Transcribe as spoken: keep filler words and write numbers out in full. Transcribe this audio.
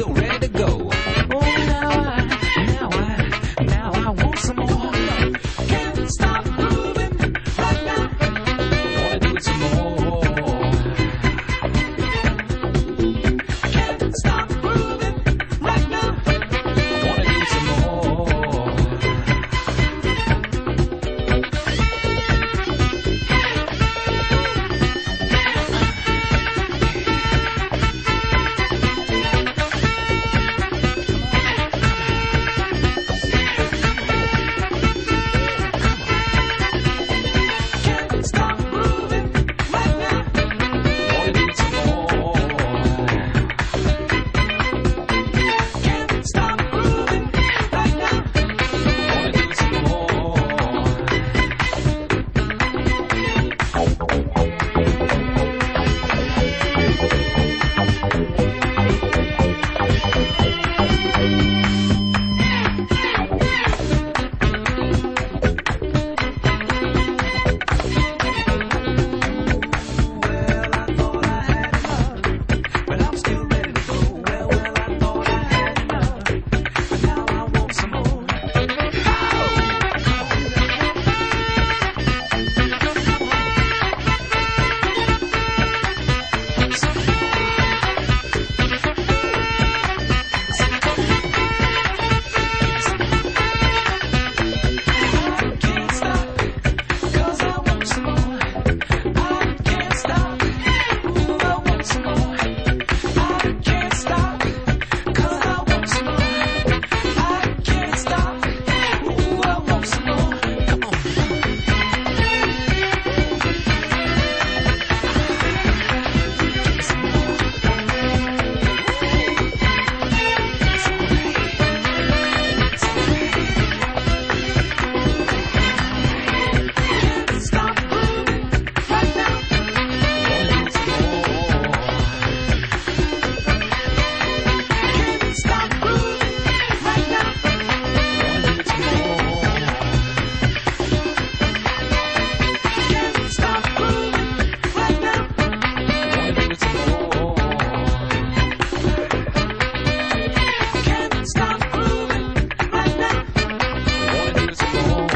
still ready to go. Oh, now I, now I, now I want some more. Can't stop grooving right now. Wanna do it some more. Can't stop grooving right now. Wanna do some more. Can't stop grooving right now. Wanna do some more. Can't stop grooving right now. Wanna do some more. Well, I thought I had enough, but I'm still ready to go. Well, well, I thought I had enough, but now I want some more. I can't stop, 'cause I want some more. I can't stop, ooh, I want some more. I can't stop, 'cause I want some more. I can't stop, ooh, I want some more. Come on. Can't stop grooving right now. Wanna do some more. Can't stop grooving right now. Wanna do some more. Can't stop grooving right now. Wanna do some more. Can't stop grooving right now. Wanna do some more.